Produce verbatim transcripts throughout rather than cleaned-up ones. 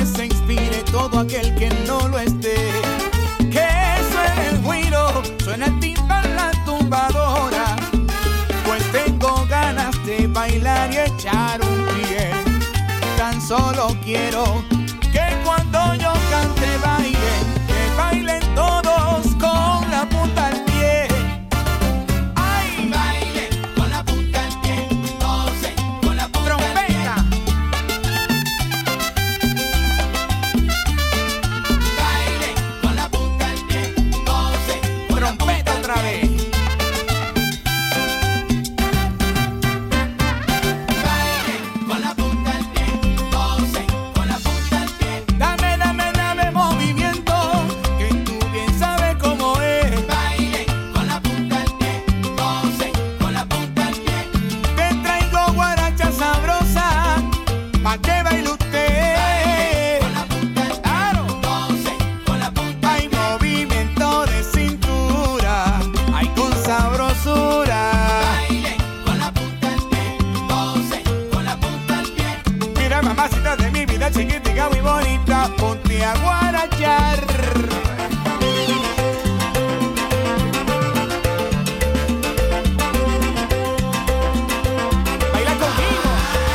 se inspire todo aquel que no lo esté. Que suene el güiro, suena el timbal, la tumbadora, pues tengo ganas de bailar y echar un pie. Tan solo quiero que cuando yo cante bailen, que bailen todos con la punta al pie. ¡Ay! Bailen con la punta al pie, gocen con la punta ¡Trompeta! al pie. Bailen con la punta al pie, gocen con la punta ¡Trompeta al otra pie. vez! Bailen con la punta al pie, gocen con la punta al pie. Dame, dame, dame movimiento, que tú bien sabes cómo es. Bailen con la punta al pie, gocen con la punta al pie. Te traigo guaracha sabrosa, pa' que baile usted. Con la punta al pie, Claro. gocen con la punta al Hay pie. movimiento de cintura, hay con sabrosura. Bailen con la punta al pie, gocen con la punta al pie. Mira, mamacita de mi vida, chiquitica muy bonita, ponte a guarachar. Baila conmigo.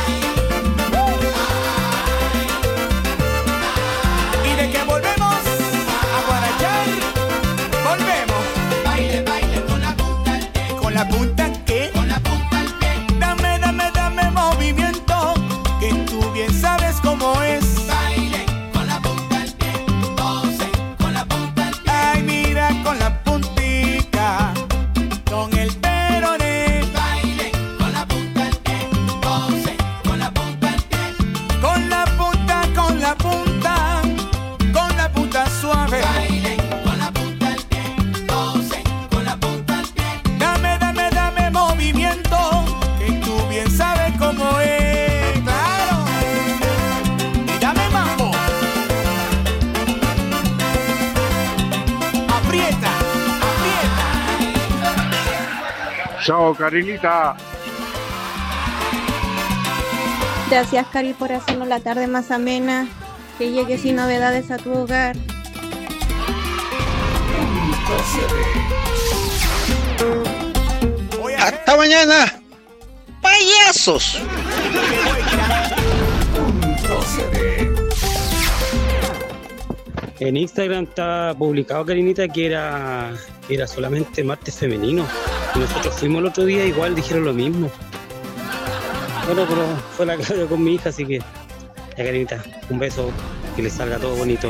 Y de que volvemos a guarachar, volvemos Baile, baile con la punta al pie, con la punta que. con la punta al pie. Dame, dame, dame movimiento, que tú bien sabes cómo es. Baile con la punta al pie, gocen con la punta al pie. Ay, mira con la puntita, con el peroné, Baile con la punta al pie, gocen con la punta al pie. con la punta, con la punta, con la punta suave. Baile con la punta al pie, gocen con la punta al pie. Dame, dame, dame movimiento, que tú bien sabes cómo es. Claro. Y dame mambo. Aprieta, aprieta. Chao, Carinita. Gracias, Cari, por hacernos la tarde más amena. Que llegue sin novedades a tu hogar. Voy a Hasta mañana, payasos. En Instagram está publicado, Karinita, que era, que era solamente martes femenino. Y nosotros fuimos el otro día, igual dijeron lo mismo. Bueno, pero fue la que hablé con mi hija, así que ya, Karinita, un beso, que le salga todo bonito.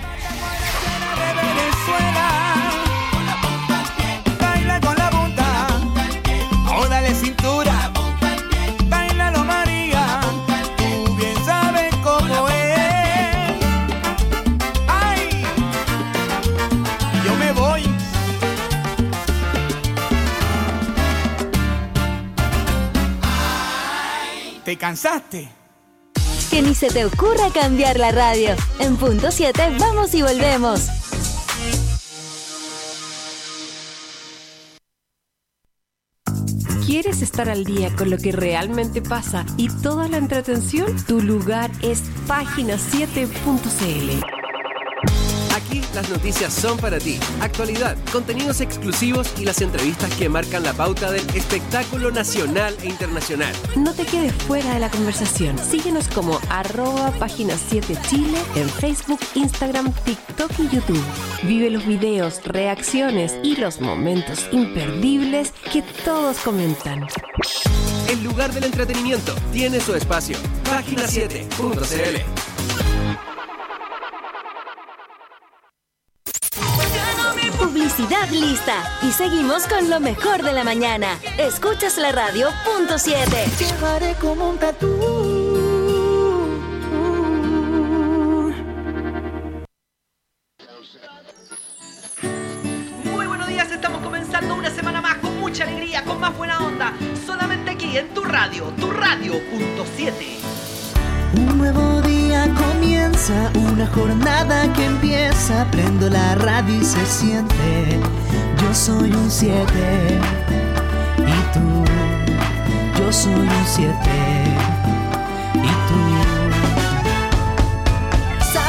Venezuela, baila con la punta, oh, dale cintura, bailalo María, tú bien sabes cómo es. Ay, yo me voy. ¿Te cansaste? Que ni se te ocurra cambiar la radio. En punto siete vamos y volvemos. ¿Quieres estar al día con lo que realmente pasa y toda la entretención? Tu lugar es página siete punto c l. Aquí las noticias son para ti. Actualidad, contenidos exclusivos y las entrevistas que marcan la pauta del espectáculo nacional e internacional. No te quedes fuera de la conversación. Síguenos como arroba página siete Chile en Facebook, Instagram, TikTok y YouTube. Vive los videos, reacciones y los momentos imperdibles que todos comentan. El lugar del entretenimiento tiene su espacio. página siete punto c l. Publicidad lista. Y seguimos con lo mejor de la mañana. Escuchas la radio punto siete. Llevaré como un tatú. Muy buenos días, estamos comenzando una semana más con mucha alegría, con más buena onda, solamente aquí en tu radio, tu radio punto siete. Un nuevo día comienza, una jornada que empieza, prendo la radio y se siente, yo soy un siete, y tú, yo soy un siete, y tú.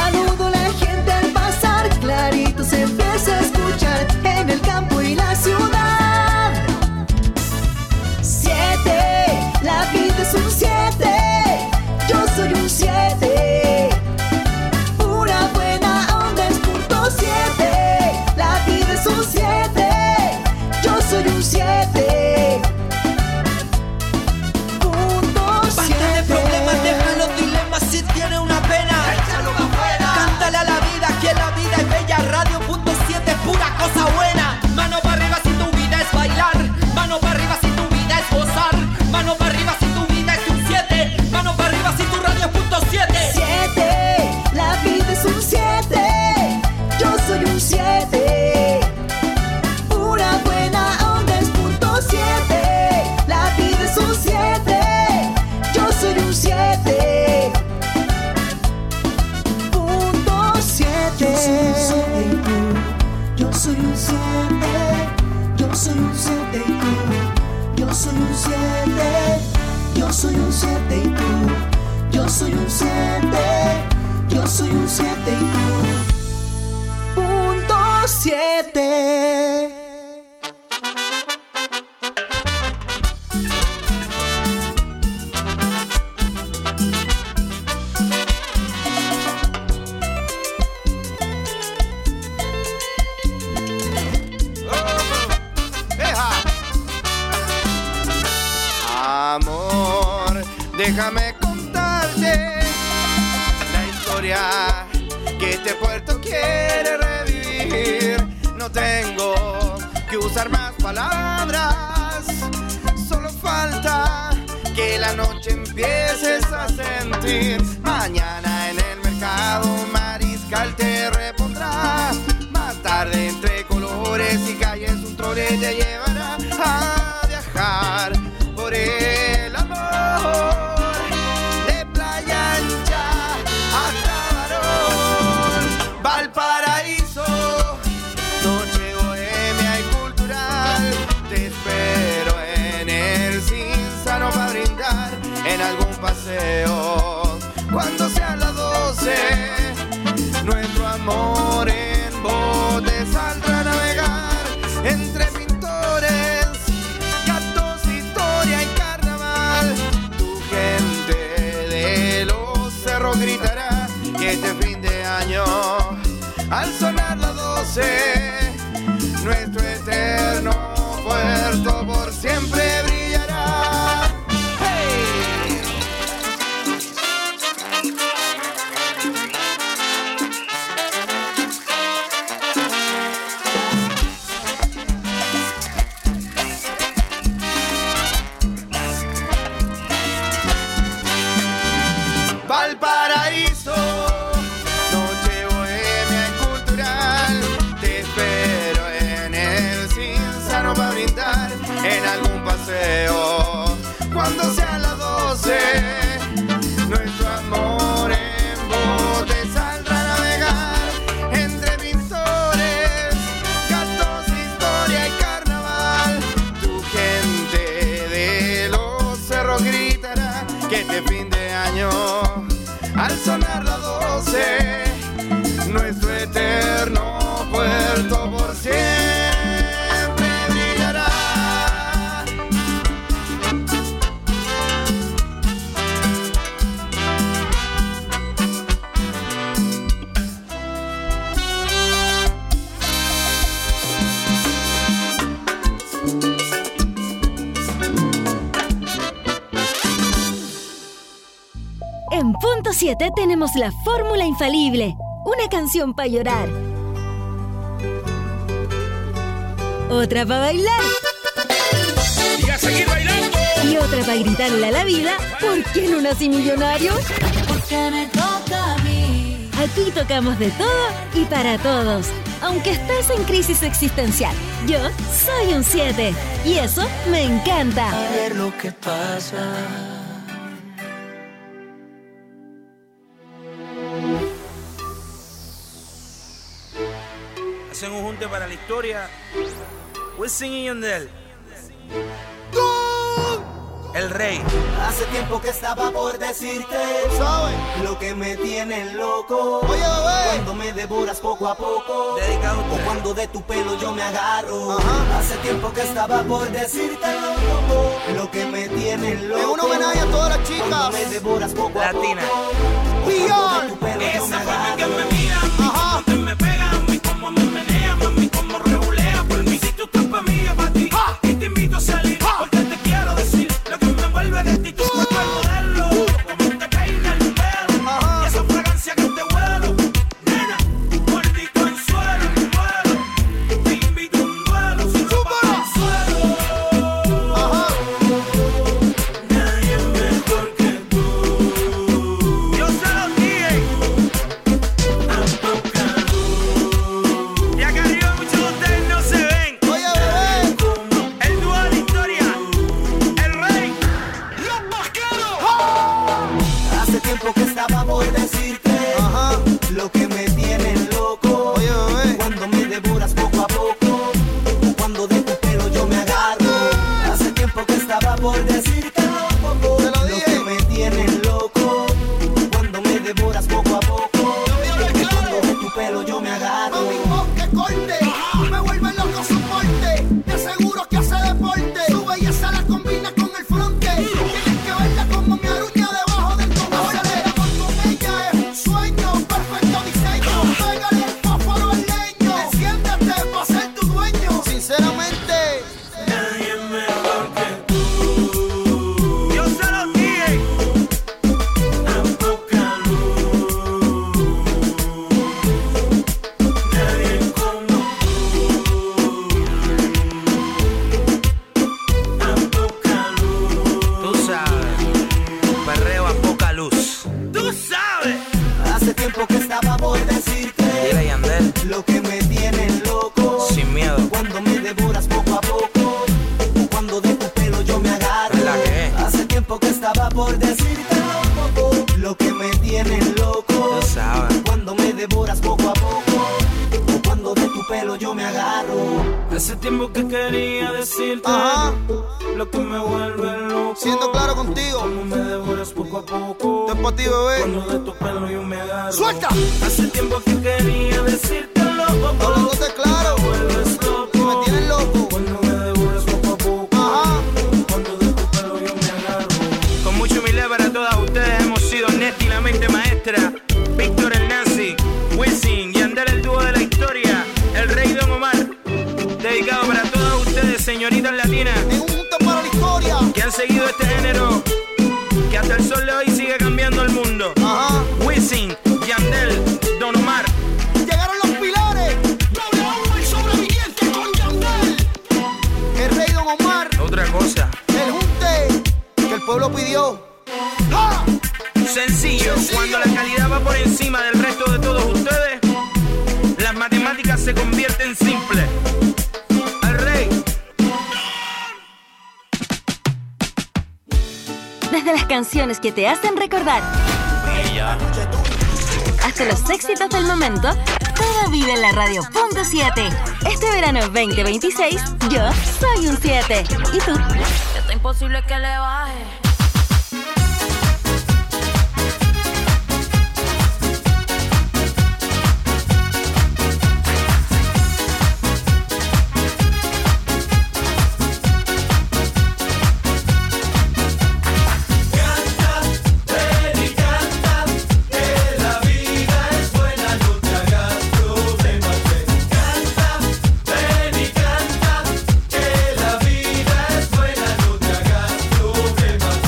siete. Una buena onda es punto siete. La vida es un siete. Yo soy un siete. Punto Basta siete. de problemas, deja los dilemas si tiene una pena. Échalo pa' afuera. Cántale a la vida que la vida es bella. Radio punto siete es pura cosa buena. Mano para arriba si tu vida es bailar. Mano para arriba si tu vida es gozar. Mano para arriba si tu vida es un siete. Mano para arriba si tu radio es punto siete. Siete, la vida es un siete. Yo soy un siete. Una buena onda es punto siete. La vida es un siete. Yo soy un siete. Punto siete. Yo soy un siete y tú. Yo soy un siete. Yo soy un siete y tú. Yo soy un siete. Yo soy un siete y tú. Yo soy un siete. Yo soy un siete y tú. Punto siete. Amor, déjame contarte la historia que este puerto quiere revivir. No tengo que usar más palabras, solo falta que la noche empieces a sentir. Mañana en el mercado Mariscal te repondrá. Más tarde entre colores y calles un trole te llevará a viajar por el amor, de Playa Ancha hasta Barón, Valparaíso, noche bohemia y cultural. Te espero en el Cinzano para brindar en algún paseo. Cuando sean las doce, nuestro amor en bote saldrá a navegar entre pintores, gatos, historia y carnaval. Tu gente de los cerros gritará que este fin de año, al sonar las doce, nuestro eterno puerto por siempre brillará. ¡Hey! Valparaíso, noche bohemia y cultural. Te espero en el Cinzano para brindar en algún paseo. Cuando sean las doce, nuestro amor en bote saldrá a navegar entre pintores, gatos, historia y carnaval. Tu gente de los cerros gritará que este fin de año, al sonar las doce, nuestro eterno puerto por siempre brillará. En Punto siete tenemos la fórmula infalible. Una canción para llorar. Otra para bailar. Y a seguir bailando. Y otra para gritarle a la vida, ¿por qué no nací millonario? Porque me toca a mí. Aquí tocamos de todo y para todos. Aunque estés en crisis existencial, yo soy un siete. Y eso me encanta. A ver lo que pasa. Hacen un junte para la historia. Wisin y Yandel. el rey. Hace tiempo que estaba por decirte, ¿sabes? Lo que me tiene loco. Oye, bebé. Cuando me devoras poco a poco. Dedicado o cuando de tu pelo yo me agarro. Ajá. Hace tiempo que estaba por decirte loco. Lo que me tiene loco. Es un homenaje a todas las chicas. Cuando me devoras poco Latina. a poco. Cuando de tu pelo Esa yo me forma agarro. que me mira, ajá. que me pega a mí, como me menea, mami, como regulea por mí. Si tú estás pa' mí, es pa' ti. ¡Ah! Y te invito a salir, ¡ah! Porque te quiero decir lo que me envuelve de ti. Tu cuerpo es modelo, como te peina el pelo. Ajá. Y esa fragancia que te huelo, nena, mordito en suelo, en vuelo. Te invito a un duelo, si no para el suelo. Ajá. Nadie mejor que tú. Yo se lo dije. Y acá arriba muchos de ustedes no se ven. Oye, bebé. El dúo de la historia, el rey, los vaqueros. Hace tiempo que estaba por decirte, ajá, lo que me tiene loco. Oye, bebé. Cuando me devoras poco a poco, o cuando de tu pelo yo me agarro. Hace tiempo que estaba por decirte loco. Te lo dije. Lo que me tiene loco. Cuando me devoras poco a poco, o cuando de tu pelo yo me agarro. Mami, que corte, me vuelve loco su porte. Te aseguro que hace deporte. Su belleza la combina con el fronte. Tienes que verla como mi aruña debajo del cogote. Con ella es un sueño, perfecto diseño. Pégale el fósforo al leño. Enciéndete pa' ser tu dueño. Sinceramente, Nadie mejor que tú. Yo se lo dije. A poca luz. Nadie como tú. A poca luz. Tú sabes, perreo a poca luz. Tú sabes. hace tiempo que estaba por decirte Dile, Yandel, lo que me tiene loco. sin miedo. Cuando me devoras poco a poco, o cuando de tu pelo yo me agarro. ¿La qué? Hace tiempo que estaba por decirte loco, lo que me tiene loco. Tú sabes. Cuando me devoras poco a poco, o cuando de tu pelo yo me agarro. Hace tiempo que quería decirte, Ajá, lo que me vuelve loco. siendo claro contigo, Como me devoras poco a poco. esto es para ti, bebé. Cuando de tu pelo yo me agarro. ¡Suelta! Hace tiempo que quería decirte loco. Hablándote claro, Me vuelves loco. y me tienes loco. Cuando me devoras poco a poco. Ajá, Cuando de tu pelo yo me agarro. Con mucha humildad para todas ustedes hemos sido Neti, la mente maestra, Víctor el Nazi, Wisin, Yandel el dúo de la historia, el rey Don Omar. Dedicado para todas ustedes, señoritas latinas, en un punto para la historia. que han seguido este género, que hasta el sol de hoy sigue cambiando el mundo. Ajá, Wisin, Yandel, Don Omar. llegaron los pilares. W, el sobreviviente con Yandel. El rey Don Omar, Otra cosa, el junte que el pueblo pidió. ¡Ja! sencillo, cuando la calidad va por encima del resto de todos ustedes, las matemáticas se convierten simples. El rey. Desde las canciones que te hacen recordar hasta los éxitos del momento, todo vive en la radio punto siete. Este verano veinte veintiséis, yo soy un siete. ¿Y tú? Está imposible que le baje. Que la vida es buena, no te hagas problemas.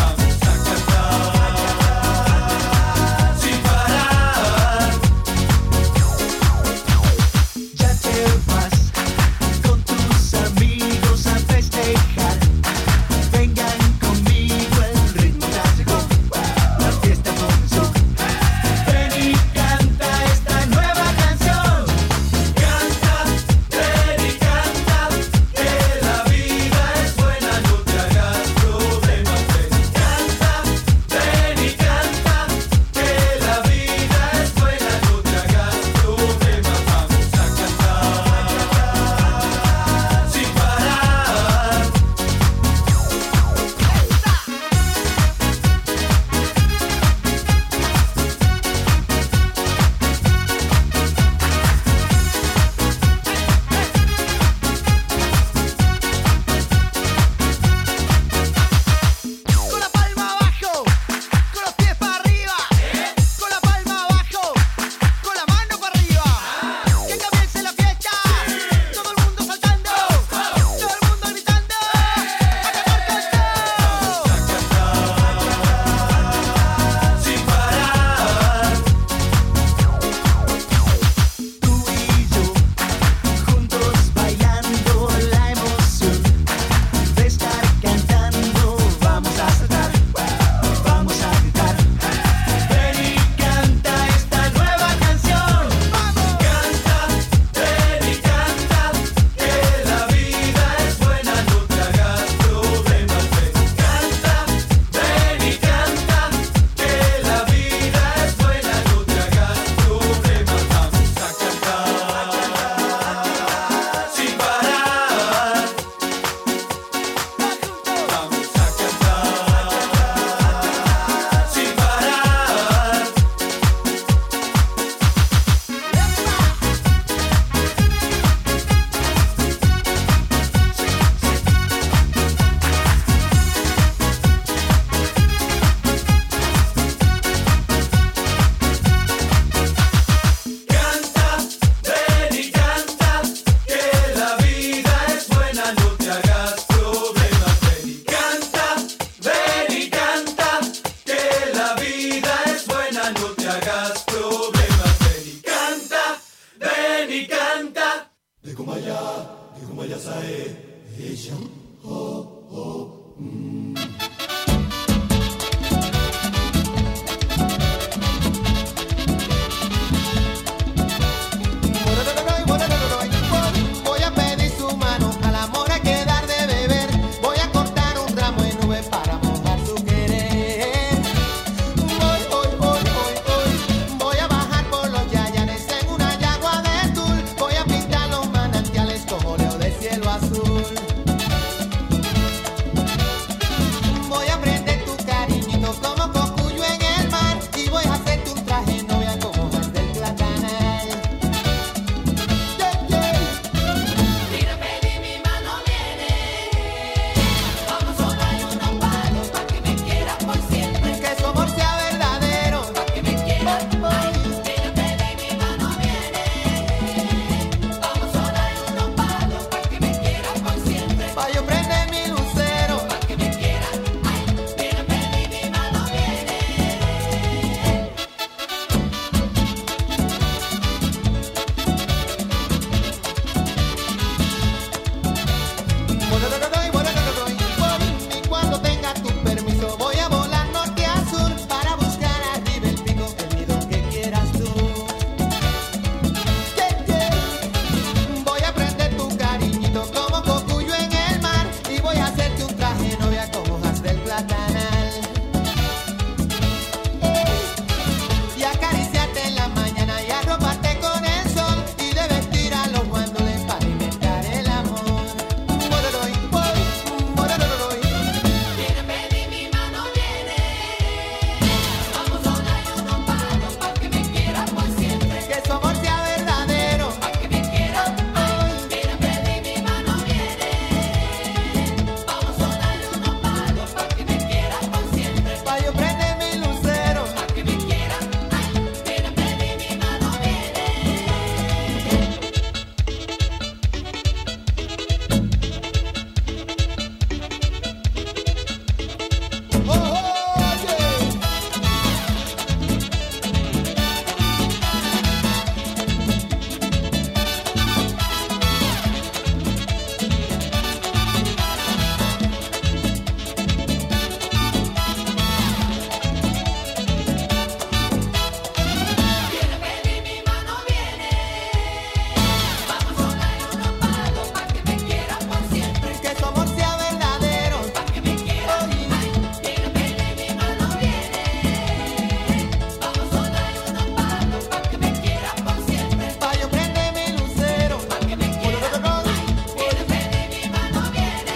problemas. Ven y canta, ven y canta. De como allá, de como allá sae ella. Oh, oh, mm. Voy a pedir su mano, al amor hay que dar de beber. Voy a cortar un ramo de nube para mojar su querer. Voy, voy, voy, voy, voy. Voy a bajar por los yayanes en una yagua de tul. Voy a pintar los manantiales con óleo de cielo azul. Voy a prender tu cariñito como cocuyo en el mar. Y voy a hacerte un traje novia como hojas del platanal. Mira, pedí mi mano viene. Vamos a dar unos palos pa' que me quieras por siempre. Que su amor sea verdadero. Pa' que me quieras. Ay, mira, pedí mi mano viene. Vamos a dar unos palos pa' que me quieras por siempre. Pa' yo prender mi lucero. Pa' que me quieras. Ay, mira, pedí mi mano viene. Y cuando tenga tu permiso voy a volar norte a sur para buscar arriba el pico, el nido que quieras tú. Voy a prender tu cariñito como cocuyo en el mar y voy a hacerte un traje novia con hojas del platanal. Y acariciarte en la mañana y arroparte con el sol y de vestir a los guandoles para inventar el amor. Mororoy, boy, mororoy. Mira, pedí mi mano viene. Vamos a dar unos palos pa' que me quieras por siempre. Que su amor sea verdadero. Pa' que me quieras. Ay, mira, pedí mi mano viene. Vamos a dar unos palos pa' que me quieras por siempre. Pa' yo prender mi lucero. Pa' que me quieras. Ay, mira, pedí mi mano viene. Mira, pedí mi mano viene. Vamos a dar unos palos pa' que me quieras por siempre. Que su amor sea verdadero. Pa' que me quieras. Ay, mira, pedí mi mano viene. Vamos a dar unos palos pa' que me quieras por siempre. Pa' yo prender mi lucero. Pa' que me quieras. Ay, mira, pedí mi mano viene.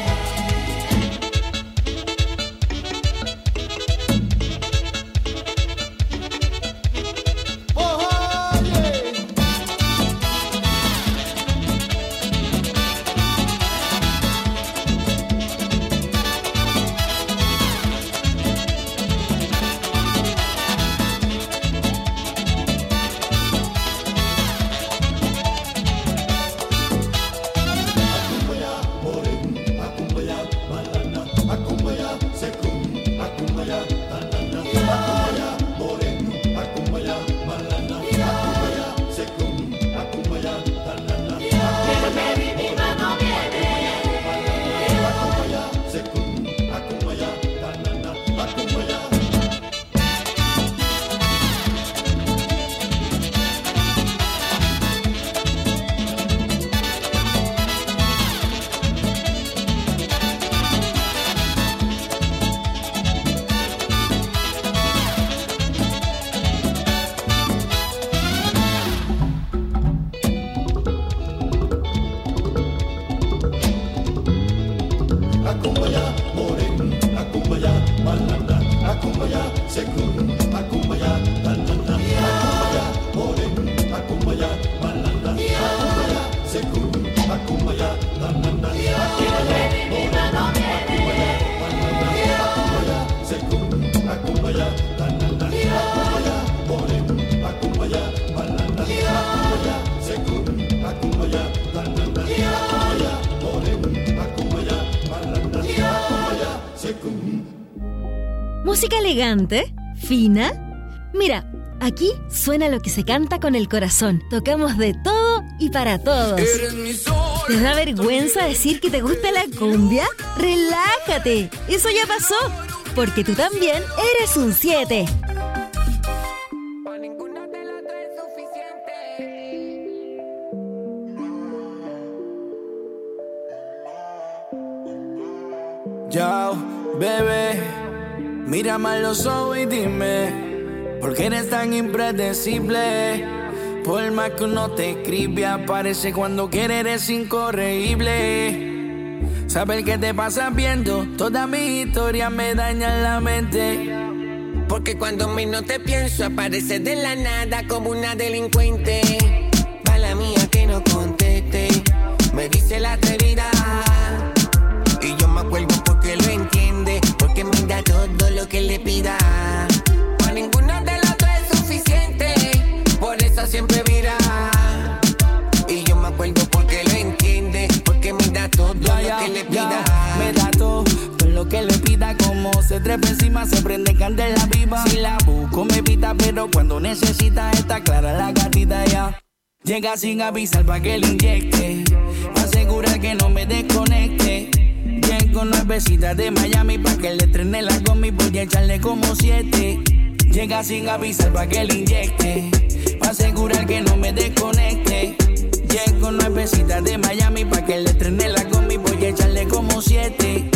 Mira, pedí mi mano viene. Música elegante, fina. Mira, Aquí suena lo que se canta con el corazón. Tocamos de todo y para todos. ¿Te da vergüenza decir que te gusta la cumbia? ¡Relájate! Eso ya pasó, porque tú también eres un siete. Yo, bebé, mírame a los ojos y dime, ¿por qué eres tan impredecible? Por más que uno te escribe, aparece cuando quiere, eres incorregible. Saber qué te pasa viendo, toda mi historia me daña la mente. Porque cuando menos te pienso, apareces de la nada como una delincuente. Mala mía que no conteste, me dice la atrevida. Y yo me acuerdo porque lo entiende, porque me da todo lo que le pida. Para ninguno de los dos es suficiente, por eso siempre vira. Y yo me acuerdo porque lo entiende, porque me da todo ya, lo ya, que le pida. Ya, me da todo, todo lo que le pida. Como se trepa encima, se prende candela viva. Si la busco me evita, pero cuando necesita está clara la gatita ya. Llega sin avisar pa' que le inyecte, pa' asegurar que no me desconecte. Llego nuevecita de Miami pa' que le estrene la gomi, voy a echarle como siete. Llega sin avisar pa' que le inyecte, pa' asegurar que no me desconecte. Llego nuevecita de Miami pa' que le estrene la gomi, voy a echarle como siete.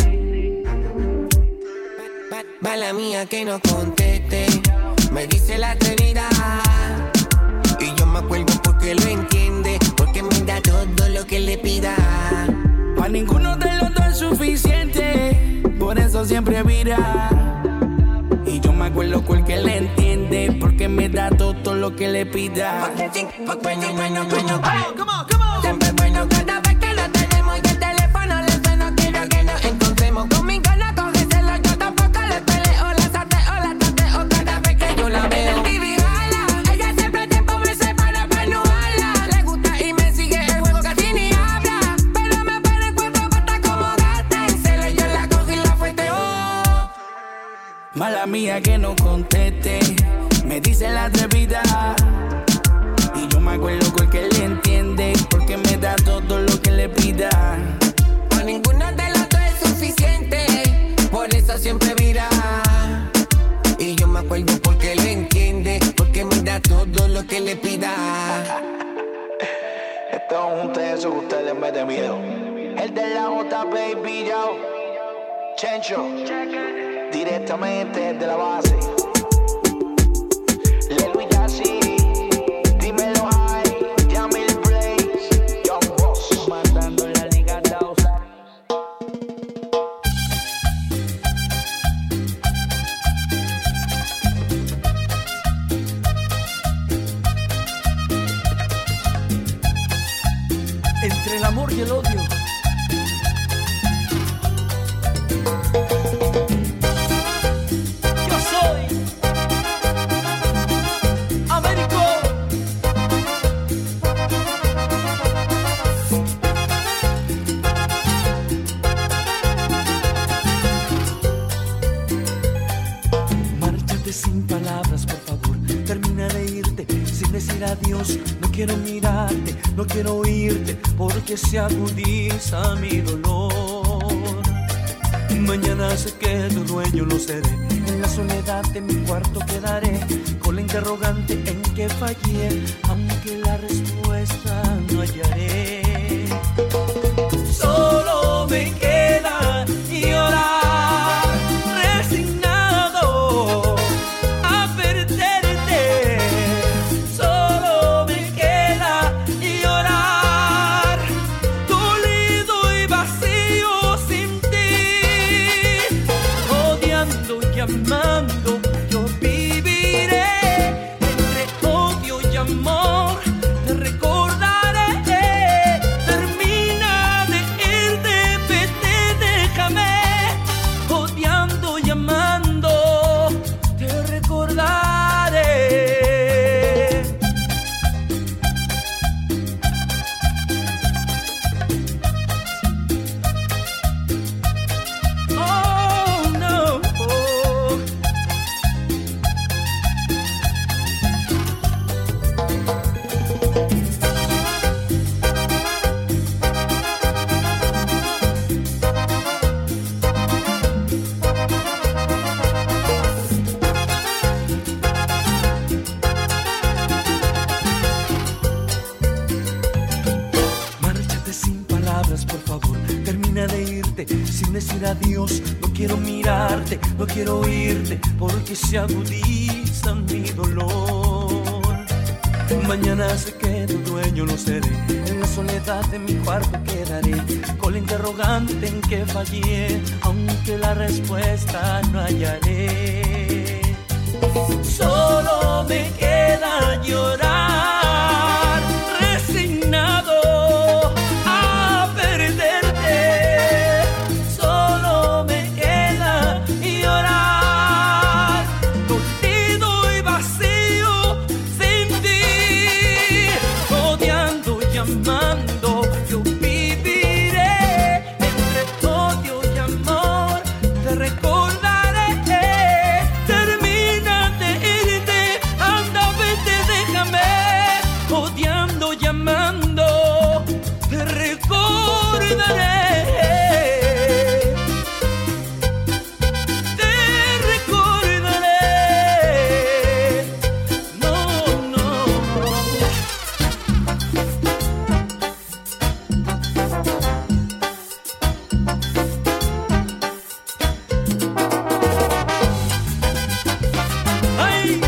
Mala mía que no conteste, me dice la atrevida. Y yo me acuerdo porque lo entiende, porque me da todo lo que le pida. Pa' ninguno de los dos es suficiente, por eso siempre vira. Y yo me acuerdo porque le entiende, porque me da todo lo que le pida. Bueno, bueno, bueno, siempre bueno cada vez que lo tenemos y el teléfono le suena. Quiero que nos encontremos, conmigo no cógeselo, yo tampoco le peleo. La sateo, la tateo cada vez que yo la veo. Y vigala, ella siempre tiempo me separa para no hablar. Le gusta y me sigue el juego, casi ni habla. Pero me pone el cuerpo para acomodarte. En celo yo la cogí y la fueteo. Mala mía que no conteste, me dice la atrevida. Y yo me acuerdo porque le entiende, porque me da todo lo que le pida. Pa' ninguno de los dos es suficiente, por eso siempre vira. Y yo me acuerdo porque lo entiende, porque me da todo lo que le pida. Esto es un teso que usted le mete miedo. El de la J, baby, yo. Chencho, directamente de la base. Lelo y Yassi, dímelo high, Yamil Blaze, Young Boss, matando la Liga dos. Entre el amor y el odio. Yo soy Américo. Márchate sin palabras, por favor. Termina de irte sin decir adiós. No quiero mirarte, no quiero oírte, porque se agudiza mi dolor. Mañana sé que tu dueño lo seré. En la soledad de mi cuarto quedaré, con la interrogante en que fallé, aunque la respuesta no hallaré. Solo me queda llorar, resignado a perderte. Solo me queda llorar, dolido y vacío sin ti. Odiando y amando, yo viviré entre odio y amor. Te recordaré. decir adiós, no quiero mirarte, no quiero oírte, porque se agudiza mi dolor. Mañana sé que tu dueño lo seré, en la soledad de mi cuarto quedaré, con la interrogante en que fallé, aunque la respuesta no hallaré. Solo me queda llorar, resignado a perderte. Solo me queda llorar, dolido y vacío sin ti, odiando y amando. Yo viviré entre odio y amor, te recordaré. Odiando, llamando, te recordaré, te recordaré, no, no. ¡Ay!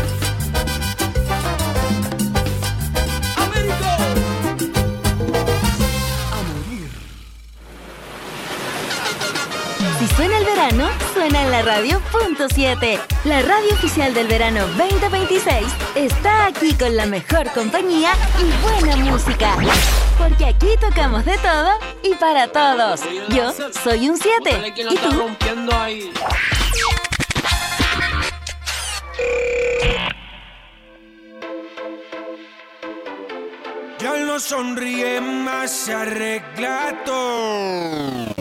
Si suena el verano, suena en la radio punto siete. La radio oficial del verano veinte veintiséis está aquí con la mejor compañía y buena música. Porque aquí tocamos de todo y para todos. Yo soy un siete. ¿Y tú? Ya no sonríe más, se arregla todo.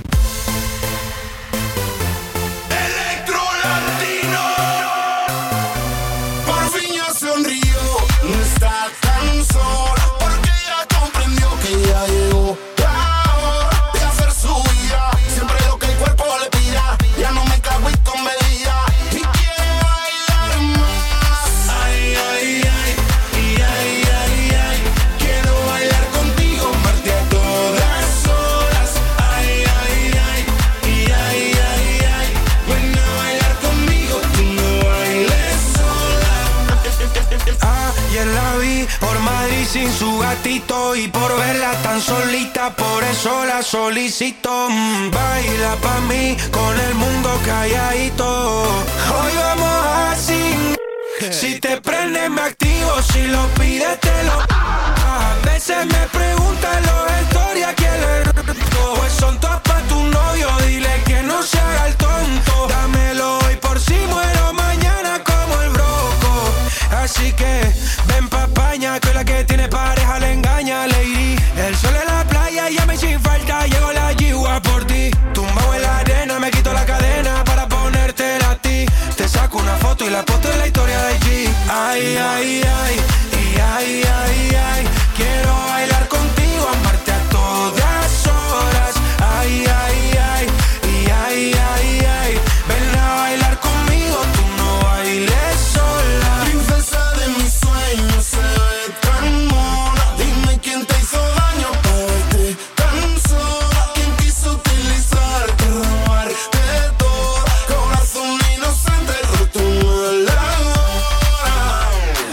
No está tan sola porque ya comprendió que ya llegó la hora de hacer su vida. Siempre lo que el cuerpo le pida. Ya no me cago y con medida. Y quiere bailar más. Ay, ay, ay, y ay, ay, ay. Quiero bailar contigo, amarte a todas horas. Ay, ay, ay, y ay, ay, ay. Ven a bailar conmigo, tú no bailes sola. Ayer la vi por Madrid sin su gatito y por verla tan solita, por eso la solicito. Mm, baila pa' mí con el mundo calladito. Hoy vamos así. Si te prende me activo, si lo pides te lo. A veces me preguntan los stories quién le roto. Pues son todas pa' tu novio, dile que no se haga el tonto. Dámelo hoy por si muero mañana como el broco. Así que ven pa' España, que la que tiene pareja le engaña, lady. El sol en la playa, llame sin falta, llegó la yigua por ti. Tumbado en la arena, me quito la cadena para ponértela a ti. Te saco una foto y la posto en la historia de G. Ay, ay, ay, y ay, ay, ay. Quiero bailar contigo, amarte a todas horas. Ay, ay, ay, y ay, ay, ay. Ven a bailar conmigo, tú no bailes sola. Princesa de mis sueños, se ve tan mona. Dime quién te hizo daño para verte tan sola. ¿Quién quiso utilizarte, robarte todo? Corazón inocente, roto en la hora.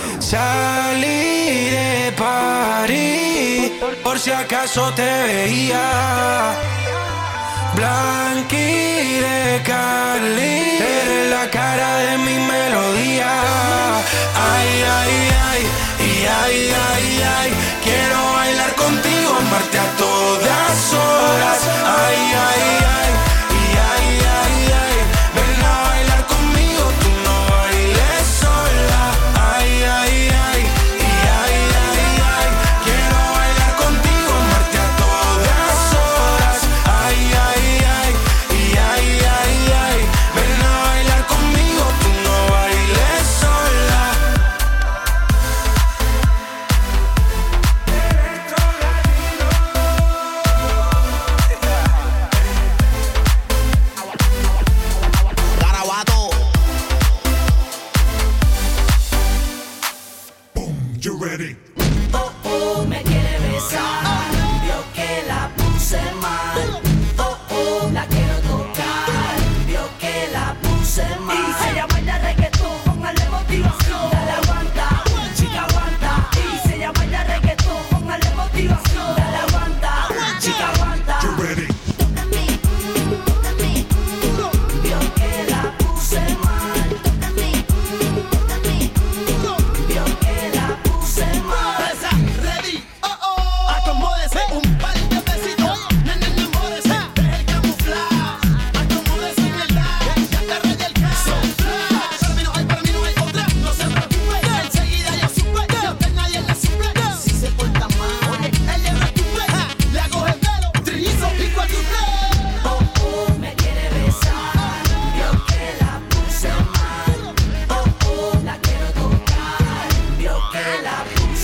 Salí de París, por si acaso te veía. Blanqui de Cali, eres la cara de mi melodía. Ay, ay, ay, y ay, ay, ay. Quiero bailar contigo, amarte a todas horas. Ay, ay, ay, y ay, ay, ay. Ven a bailar conmigo, tú no bailes sola. Ay, ay, ay, y ay, ay, ay. Quiero bailar contigo, amarte a todas horas. Ay, ay, ay, y ay, ay, ay. Ven a bailar conmigo, tú no bailes sola. Garabato. You ready? Oh, oh, me quiere besar. Vio que la puse mal. Oh, oh, la quiero tocar.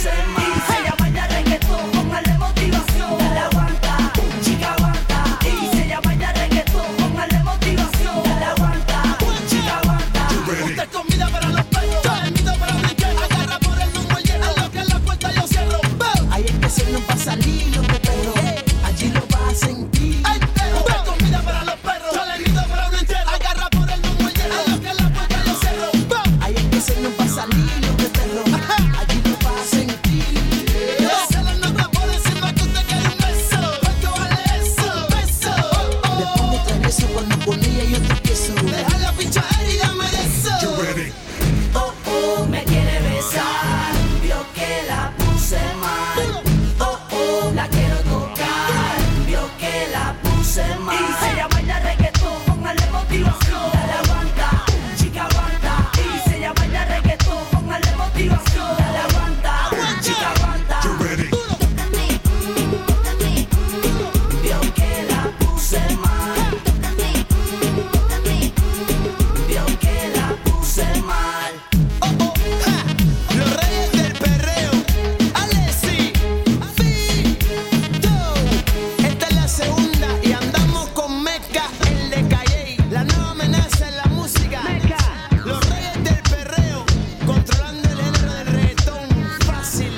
puse mal. Y si ella baila reggaetón, póngale motivación. Dale aguanta, chica aguanta. Y si ella baila reggaetón, póngale motivación. Dale aguanta, chica aguanta. Usted es comida para los perros, comida para brincar. Agarra por el humo y llena lo que en la puerta yo cierro. Ahí es que se no pasa lío, perro. Allí lo vas a sentir. Usted es comida para los perros, comida para un entierro. Agarra por el humo y llena lo que en la puerta yo cierro. Ahí es que se no pasa lío, perro. Allí lo vas a sentir. Se lo no te puedo decir más que usted quiere un beso. ¿Cuánto vale eso? Beso. Después de travieso cuando con ella yo te empiezo. Deja la picha y dame eso. Oh, oh, me quiere besar. Vio que la puse mal. Oh, oh, la quiero tocar. Vio que la puse mal. Y si ella baila reggaetón, póngale motivación. Dale aguanta, chica aguanta. Y si ella baila reggaetón, póngale motivación. Dale aguanta, chica aguanta. Vio que la puse mal. Vio que la puse mal. Los reyes del perreo, Alessi, Fito. Esta es la segunda y andamos con Meca, el de Calle. La nueva amenaza en la música. Los reyes del perreo, controlando el género del reggaetón fácil.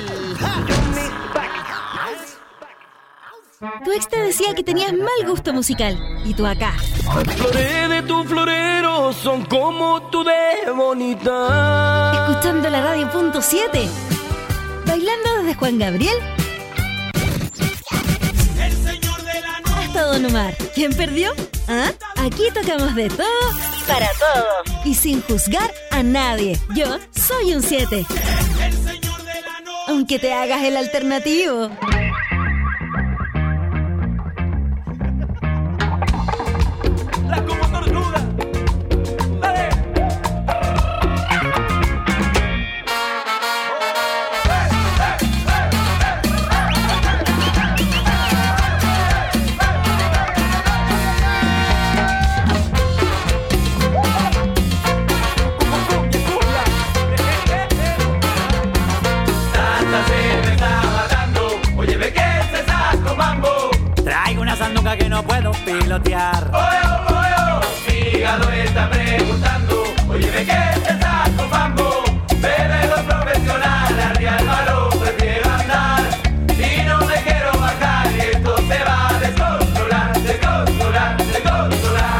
Tu ex te decía que tenías mal gusto musical. Y tú acá, Flores de tu florero son como tú de bonita. escuchando la radio punto siete. Bailando desde Juan Gabriel hasta Don Omar. ¿Quién perdió? ¿Ah? Aquí tocamos de todo para todos. Y sin juzgar a nadie. Yo soy un siete. Aunque te hagas el alternativo. Tanta sed me está matando. Oye, ve que se saco mambo. Traigo una sandunga que no puedo pilotear. Oye, oye, mi hígado está preguntando. Oye, ve que se saco mambo. Bebe lo profesional, arriba el balón prefiero andar. Y no me quiero bajar y esto se va a descontrolar, descontrolar, descontrolar.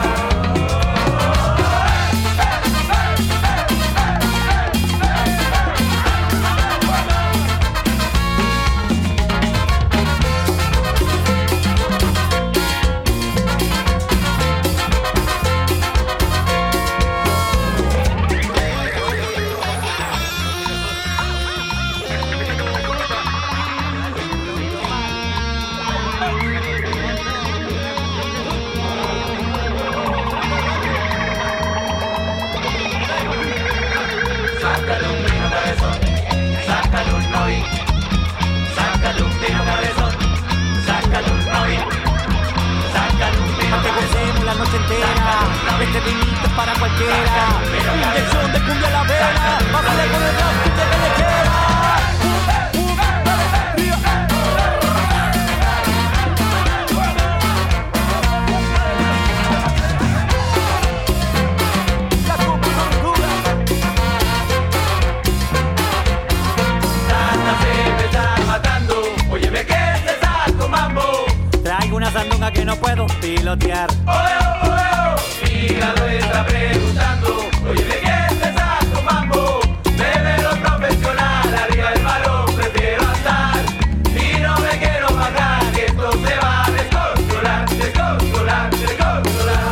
Sácale un vino cabezón, sácale un noi. Sácale un vino cabezón, sácale un noi. Sácale un vino No te gocemos la noche entera. Este vinito es para cualquiera. Inyección de cumbia a la vena. Pásale con el rap que te le quiera. Tanta sed me está matando. Oye, ve que se saco mambo. Traigo una sandunga que no puedo pilotear. Oye, oye, mi hígado está preguntando. Oye, ve que se saco mambo. Bebe lo profesional, arriba el balón prefiero andar. Y no me quiero bajar, que esto se va a descontrolar, descontrolar, descontrolar.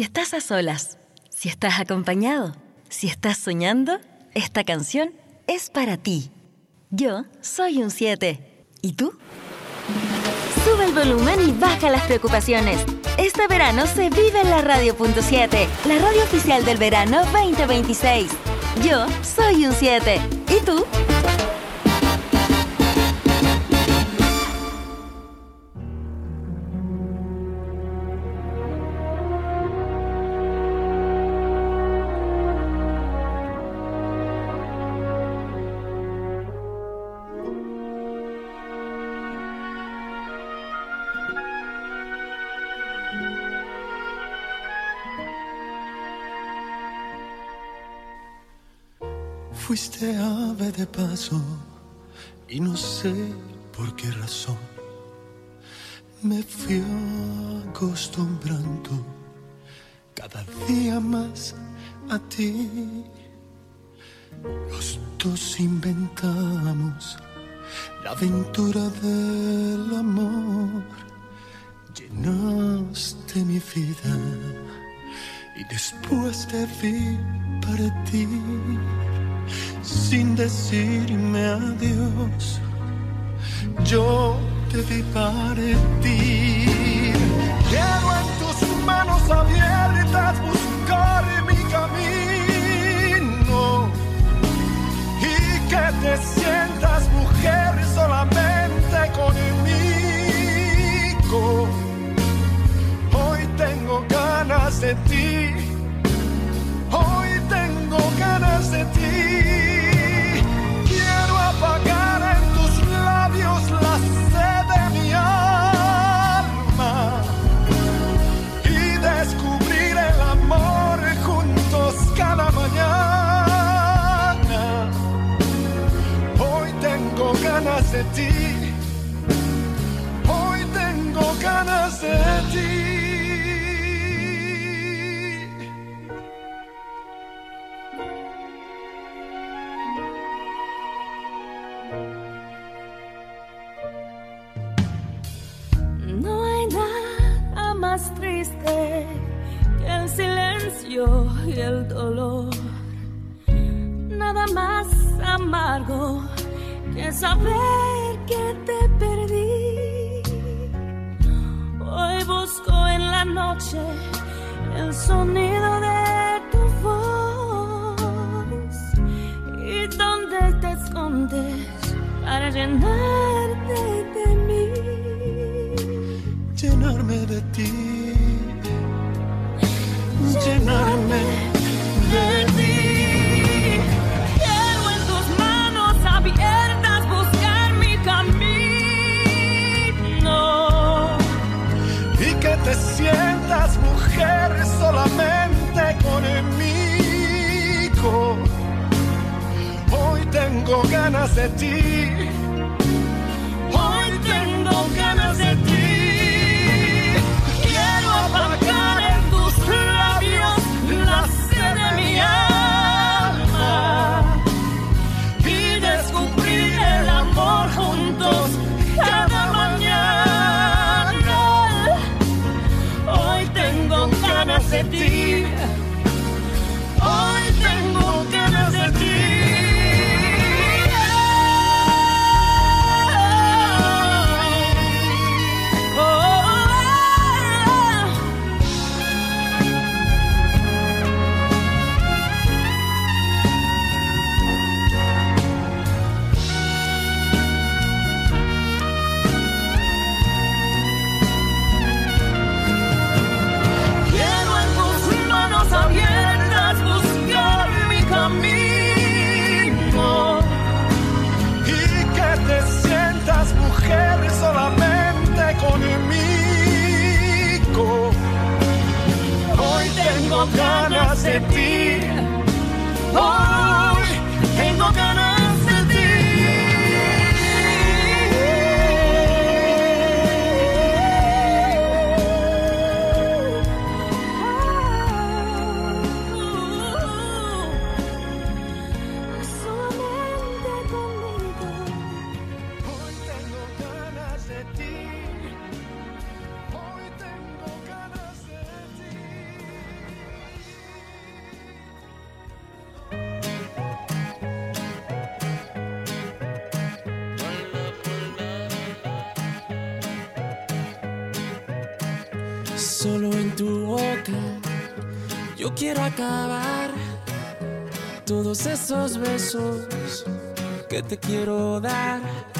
Si estás a solas, si estás acompañado, si estás soñando, esta canción es para ti. Yo soy un siete. ¿Y tú? Sube el volumen y baja las preocupaciones. Este verano se vive en la radio punto siete, la radio oficial del verano veinte veintiséis. Yo soy un siete. ¿Y tú? Fuiste ave de paso y no sé por qué razón me fui acostumbrando cada día más a ti. Los dos inventamos la aventura del amor, llenaste mi vida y después te vi partir. Sin decirme adiós, yo te vi partir. Quiero en tus manos abiertas buscar mi camino y que te sientas mujer solamente conmigo. Hoy tengo ganas de ti, hoy tengo ganas de ti. Quiero apagar en tus labios la sed de mi alma y descubrir el amor juntos cada mañana. Hoy tengo ganas de ti, hoy tengo ganas de ti. Más triste que el silencio y el dolor, nada más amargo que saber que te perdí. Hoy busco en la noche el sonido de tu voz y donde te escondes para llenarte de mí. Llenarme de ti, llenarme de ti. Quiero en tus manos abiertas buscar mi camino y que te sientas mujer solamente conmigo. Hoy tengo ganas de ti, hoy tengo ganas de ti. Apagar en tus labios la sed de mi alma y descubrir el amor juntos cada mañana. Hoy tengo ganas de ti, hoy tengo ganas de ti. Mujer solamente conmigo. Hoy tengo ganas de ti, hoy tengo ganas de ti. Solo en tu boca yo quiero acabar todos esos besos que te quiero dar.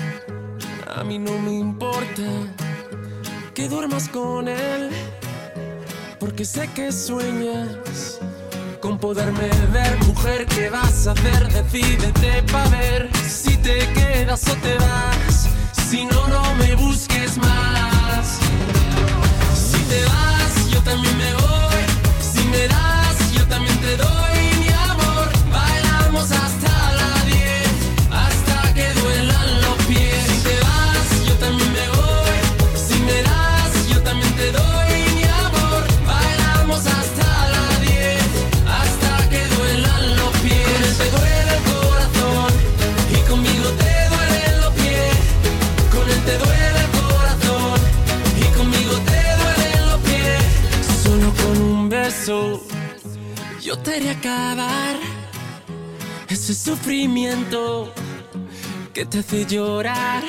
A mí no me importa que duermas con él, porque sé que sueñas con poderme ver. Mujer, ¿qué vas a hacer? Decídete pa' ver si te quedas o te vas. Si no, no me busques más. Si te vas, yo también me voy. Si me das, yo también te doy. Mi amor, bailamos hasta las diez, hasta que duelan los pies. Si te vas, yo también me voy. Si me das, yo también te doy. Mi amor, bailamos hasta las diez, hasta que duelan los pies. Con él te duele el corazón y conmigo te duelen los pies. Con él te duele el corazón y conmigo te duelen los pies. Solo con un beso yo te haré acabar ese sufrimiento que te hace llorar.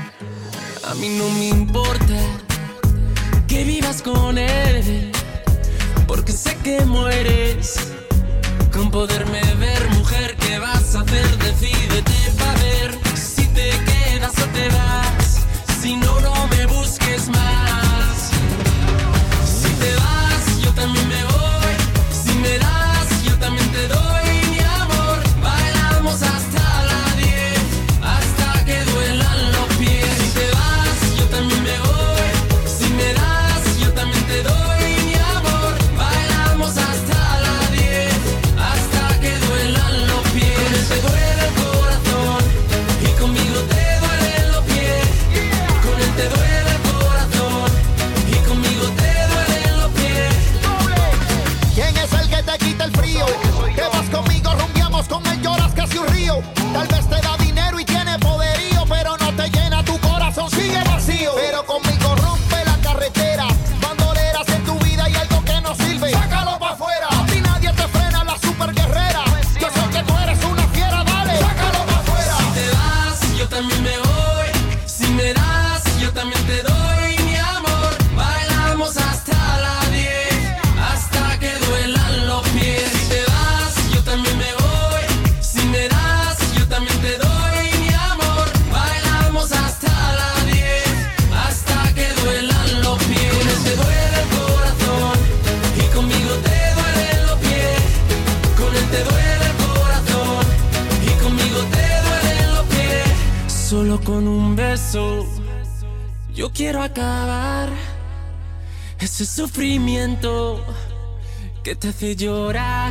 A mí no me importa que vivas con él, porque sé que mueres con poderme ver. Mujer, ¿qué vas a hacer? Decídete pa' ver si te quedas o te vas. Si no, no me busques más. Si te vas, yo también me voy. Si me das, yo también te doy. Mi amor, bailamos hasta las diez, hasta que duelan los pies. Si te vas, yo también me voy. Si me das, yo también te doy. Mi amor, bailamos hasta las diez, hasta que duelan los pies. Con él te duele el corazón y conmigo te duelen los pies. Con él te duele el corazón y conmigo te duelen los pies. ¿Quién es el que te quita el frío? Que vas conmigo, rumbiamos, con él lloras casi un río. Tal vez te da dinero y tiene poderío, pero no te llena, tu corazón sigue vacío. Pero conmigo rompe la carretera, bandoleras en tu vida y algo que no sirve, sácalo pa' afuera. A ti nadie te frena, la super guerrera. Yo sé que tú eres una fiera, dale, sácalo pa' afuera. Si te vas, yo también me voy. Si me das, yo también te doy. Mi amor, bailamos hasta las diez, hasta que duelan los pies. Si te vas, yo también me voy. Si me das, yo también te doy. Mi amor, bailamos hasta las diez, hasta que duelan los pies. Con él te duele el corazón y conmigo te duelen los pies. Con él te duele el corazón y conmigo te duelen los pies. Solo con un beso yo quiero acabar ese sufrimiento que te hace llorar.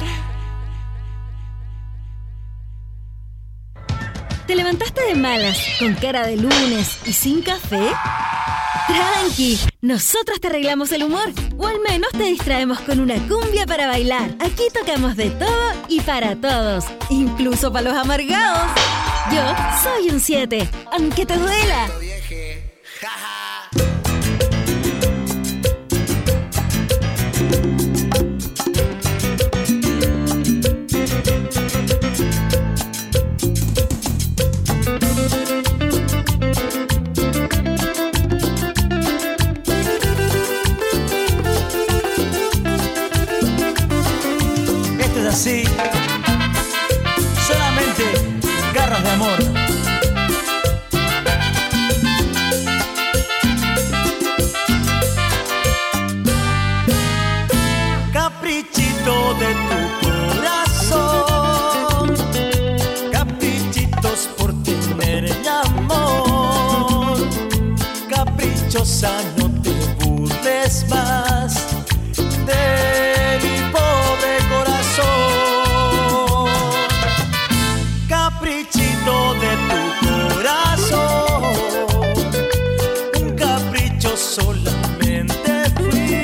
¿Te levantaste de malas, con cara de lunes y sin café? Tranqui, nosotros te arreglamos el humor, o al menos te distraemos con una cumbia para bailar. Aquí tocamos de todo y para todos, incluso para los amargados. Yo soy un siete, aunque te duela. Esto es así, solamente garras de amor. Caprichito de tu corazón, caprichitos por tener el amor. Caprichosa, no te burles más de mi pobre corazón. Caprichito de tu corazón, un capricho solamente fui.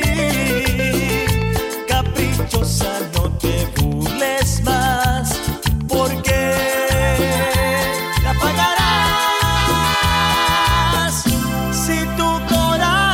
Caprichosa, no te burles más, porque la pagarás si tu corazón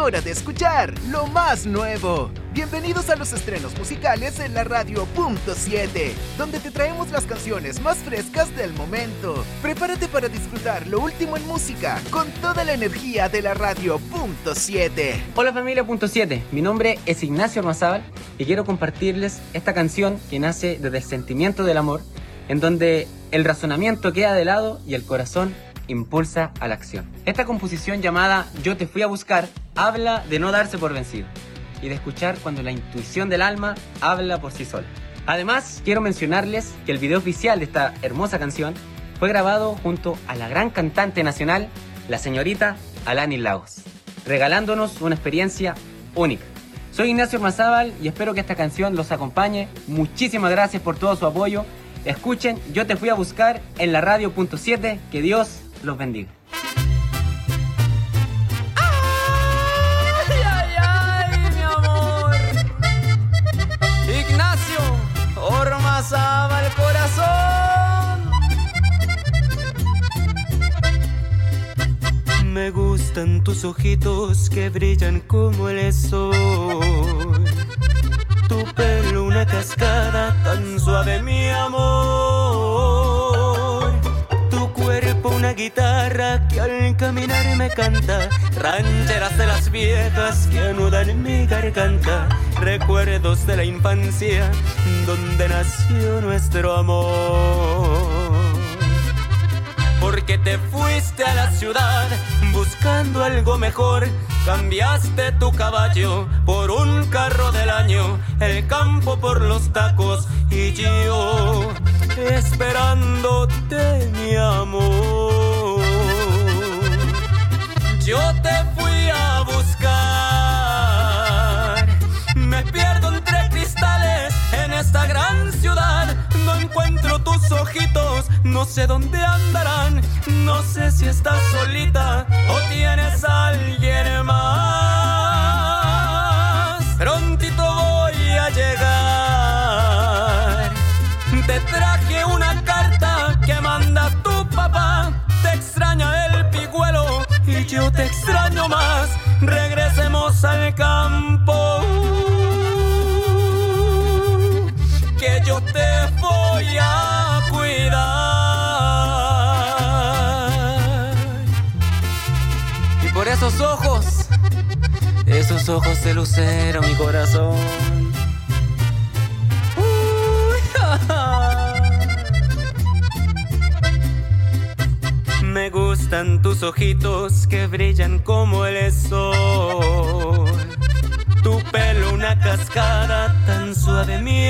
hora de escuchar lo más nuevo. Bienvenidos a los estrenos musicales en la Radio Punto siete, donde te traemos las canciones más frescas del momento. Prepárate para disfrutar lo último en música con toda la energía de la Radio Punto siete. Hola familia Punto siete, mi nombre es Ignacio Ormazábal y quiero compartirles esta canción que nace desde el sentimiento del amor, en donde el razonamiento queda de lado y el corazón impulsa a la acción. Esta composición llamada Yo te fui a buscar habla de no darse por vencido y de escuchar cuando la intuición del alma habla por sí sola. Además, quiero mencionarles que el video oficial de esta hermosa canción fue grabado junto a la gran cantante nacional, la señorita Alanis Lagos, regalándonos una experiencia única. Soy Ignacio Ormazábal y espero que esta canción los acompañe. Muchísimas gracias por todo su apoyo. Escuchen Yo te fui a buscar en la Radio Punto siete. Que Dios los bendiga. Ay, ay, ay, mi amor. Ignacio Ormazábal corazón. Me gustan tus ojitos que brillan como el sol. Tu pelo una cascada tan suave, mi amor. Tu cuerpo una guitarra que al caminar me canta. Rancheras de las viejas que anudan en mi garganta. Recuerdos de la infancia donde nació nuestro amor. Porque te fuiste a la ciudad buscando algo mejor. Cambiaste tu caballo por un carro del año, el campo por los tacos y yo esperándote, mi amor. Yo te fui a buscar, me pierdo entre cristales en esta gran ciudad. No encuentro tus ojitos, no sé dónde andarán. No sé si estás solita o tienes a alguien más. Prontito voy a llegar. Te traje una carta que manda tu papá. Te extraña el pigüelo y yo te extraño más. Regresemos al campo, que yo te voy a cuidar. Y por esos ojos, esos ojos de lucero, mi corazón. Uy, ja, ja. Me gustan tus ojitos que brillan como el sol. Tu pelo una cascada tan suave, mi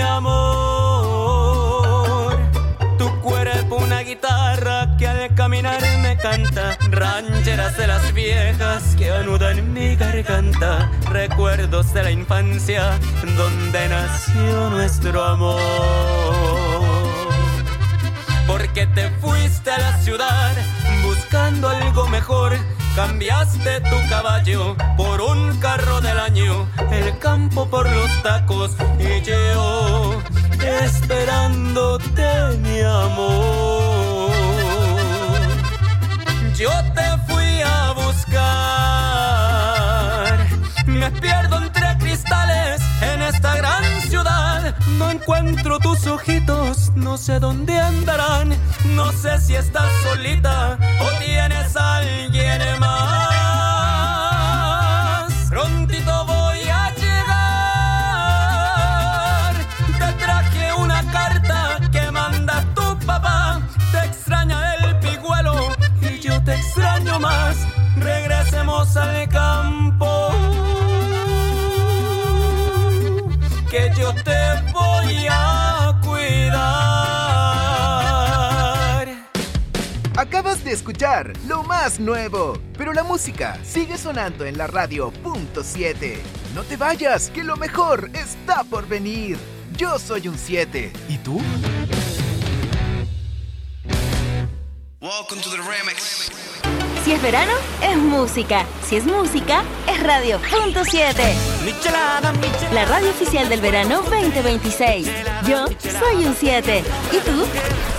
amor. Tu cuerpo una guitarra que al caminar me canta. Rancheras de las viejas que anudan en mi garganta. Recuerdos de la infancia donde nació nuestro amor. Porque te fuiste a la ciudad buscando algo mejor. Cambiaste tu caballo por un carro del año, el campo por los tacos y yo esperándote, mi amor. Yo te fui a buscar, me pierdo entre cristales en esta gran ciudad. No encuentro tus ojitos, no sé dónde andarán. No sé si estás solita o tienes a alguien más. Prontito voy a llegar. Te traje una carta que manda tu papá. Te extraña el pigüelo y yo te extraño más. Regresemos al campo, que yo te voy a cuidar. Acabas de escuchar lo más nuevo, pero la música sigue sonando en la Radio Punto siete. No te vayas, que lo mejor está por venir. Yo soy un siete. ¿Y tú? Welcome to the remix. Si es verano, es música. Si es música, es Radio Punto siete. La radio oficial del verano veinte veintiséis. Yo soy un siete. ¿Y tú?